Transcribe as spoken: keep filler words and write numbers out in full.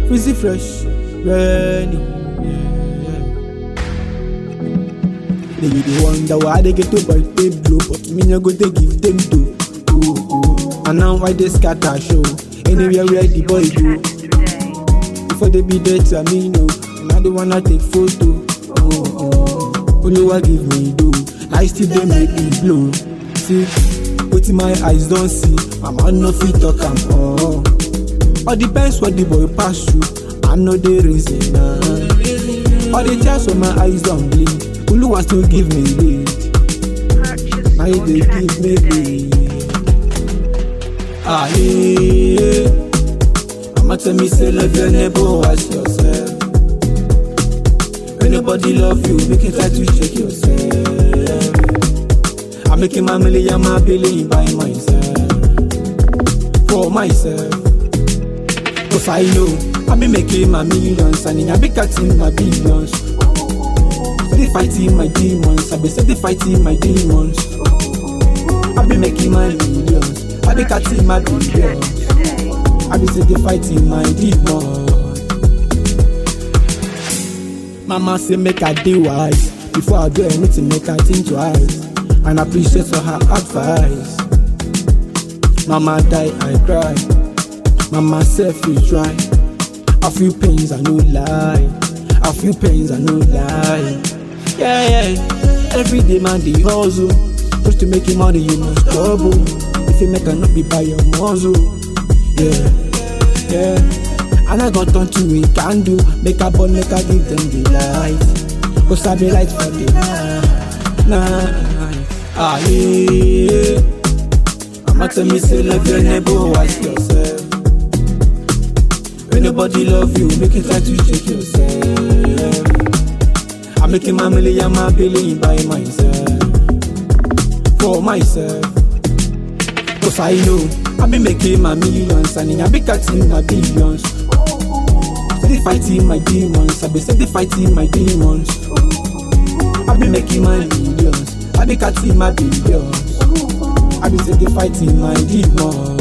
Busy fresh, ready. Yeah. They dey wonder why they get to buy they blow, but me no go they give them do. Ooh, ooh. And now why they scatter show? Anywhere where the boy go. Before they be dead to me no, and I don't wanna take photo. Oh, oh. Oluwa give me do, I still they make me blow. See, what my eyes don't see, my mouth no fit talk am. Oh, all depends what the boy pass through. I know the reason. Uh. All the tears on my eyes don't bleed. Oluwa still give me lead. Now they give me lead. Ah yeah. I'ma tell me say love your neighbor as yourself. When nobody love you, make it try to shake yourself. I'm making my million, my billion by myself. For myself. Cause I know I be making my millions and I be cutting my billions. Steady fighting my demons, I be steady fighting my demons. I be making my millions, I be cutting my billions. I be steady fighting my demons. Mama say make I do wise before I do anything, make I think twice. And I appreciate for her advice. Mama die, I cry. Mama selfish right. I feel pains, I no lie. I feel pains, I no lie. Yeah, yeah. Every day man they hustle. Just to make you money you must trouble. If you make a not be by your muzzle. Yeah, yeah. And I got on to it, can do. Make a bun, make a give them the light. Cause I be light for the night, night. Ah yeah. I'ma tell me say love your neighbor as yourself. When nobody love you, make it try to shake yourself. I'm making my million, my billion by myself. For myself. Cause I know I be making my millions and I be cutting my billions. Steady fighting my demons, I be steady fighting my demons. I be making my millions, I be cutting my billions. I be steady fighting my demons.